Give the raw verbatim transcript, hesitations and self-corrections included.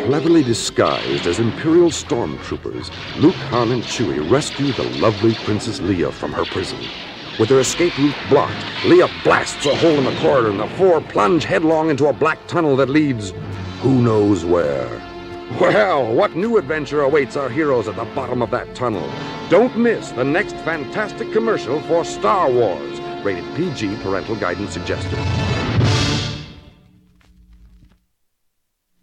Cleverly disguised as Imperial stormtroopers, Luke, Han, and Chewie rescue the lovely Princess Leia from her prison. With her escape route blocked, Leia blasts a hole in the corridor, and the four plunge headlong into a black tunnel that leads who knows where. Well, what new adventure awaits our heroes at the bottom of that tunnel? Don't miss the next fantastic commercial for Star Wars. Rated P G, parental guidance suggested.